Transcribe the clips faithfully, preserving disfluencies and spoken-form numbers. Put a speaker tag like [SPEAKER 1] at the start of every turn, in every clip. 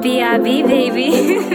[SPEAKER 1] B I B, baby.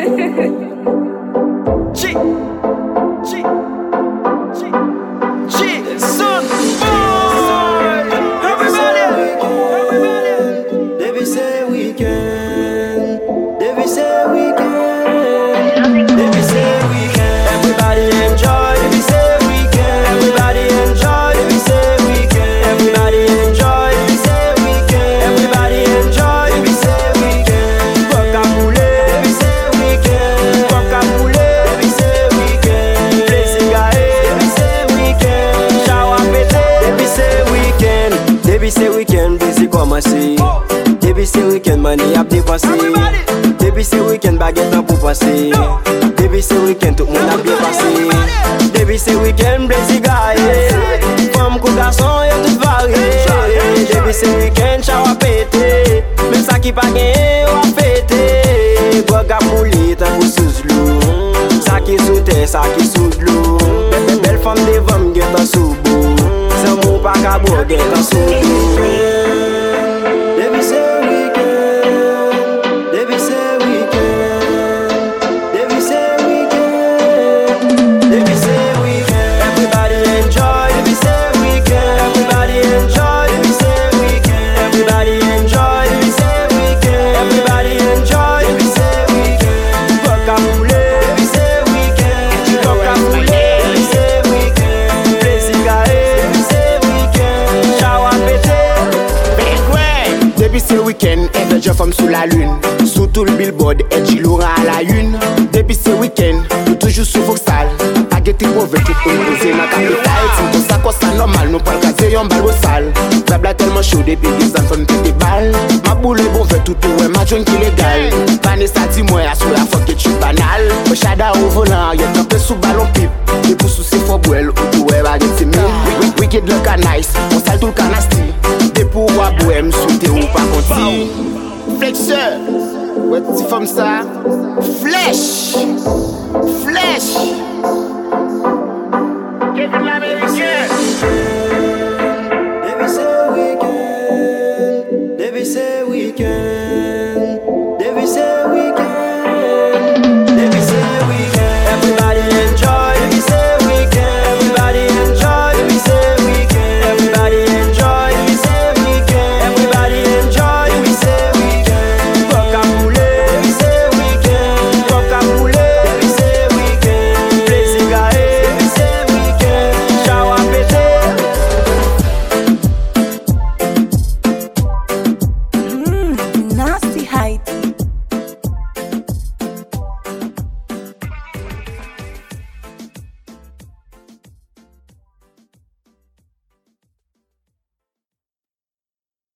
[SPEAKER 2] G. G. G. G. Son boy. Everybody. Everybody.
[SPEAKER 3] Baby say weekend. Baby say weekend. Baby say weekend. Everybody enjoy. Baby say weekend. Everybody enjoy. Baby say weekend. Everybody enjoy. Baby say weekend. Everybody enjoy. Baby say weekend. Coca Cola. Baby say weekend. Coca Cola. Baby say weekend. Play cigarette. Baby say weekend. Shower pété. Baby say weekend. Baby say weekend. Busy comme assis. Baby say weekend. Money ap dépensé. Baby say weekend. Baguette nan pou passer. Baby say weekend. Tout moun ap dépassé. Baby say weekend. Play cigarette. Femme kou garçon yo tout varié. Baby say weekend. Shower pété. Même ça qui pa gen yo ap fêté. Boga mouli tan kou sous l'eau. Ça qui sous terre, ça qui sous l'eau. Belle, belle femme devant get an sous beau. Sans mou pa ka bo get an sous l'eau. Baby say weekend. Baby say weekend. Baby say weekend. Baby say weekend. Everybody enjoy. Baby say weekend. Everybody enjoy. Baby say weekend. Everybody enjoy. Baby say weekend. Everybody enjoy. Baby say weekend. Coca Cola. Baby say weekend. Coca Cola. Baby say weekend. Play cigarette. Baby say weekend. Shower pété.
[SPEAKER 4] Depuis ce week-end, elle je femme sous la lune. Sous tout le billboard, et G Laura à la une. Depuis ce week-end, nous toujours sous Foxal. Paguetti mauvais, tout posé dans la capitale. C'est pour ça qu'on ça normal, nous pas le caser, on balle au sale. Blabla tellement chaud, depuis les enfants me pété balles. Ma boule est bon, fait tout ouais, ma joint qui légal. Vanessa dis-moi, à sous la fois que tu banal. Au chada au volant, y'a un peu sous ballon pipe. Des pouces sous ses faux bouelles, ou tout ouais, baguette c'est mille. Wicked le canice, on sale tout le canasti. Des pouvoirs bohème, souté ou pas conti. Flexeur, ouais, petit femme ça. Flèche, flèche. Kevin l'américain.
[SPEAKER 3] Baby say weekend. Baby say weekend.